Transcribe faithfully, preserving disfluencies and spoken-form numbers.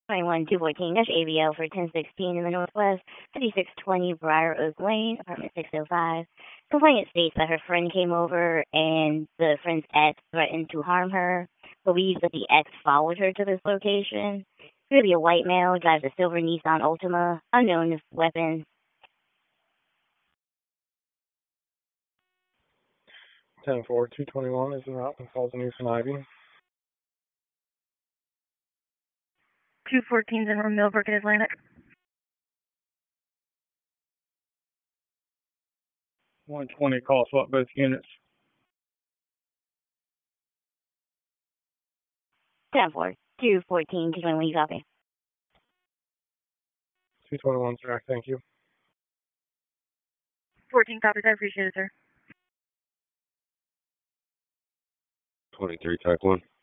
twenty-one two fourteen dash A B L for ten sixteen in the Northwest, fifty-six twenty Briar Oak Lane, apartment six oh five. Complainant states that her friend came over and the friend's ex threatened to harm her. Believes that the ex followed her to this location. Really a white male, drives a silver Nissan Altima, unknown weapon. ten four two twenty-one is en route and calls in use in Ivy. two fourteen in from Millbrook and Atlantic. one twenty, call swap both units. ten four two fourteen two twenty-one, you copy. two twenty-one, sir, thank you. fourteen copies, I appreciate it, sir. twenty-three, type one.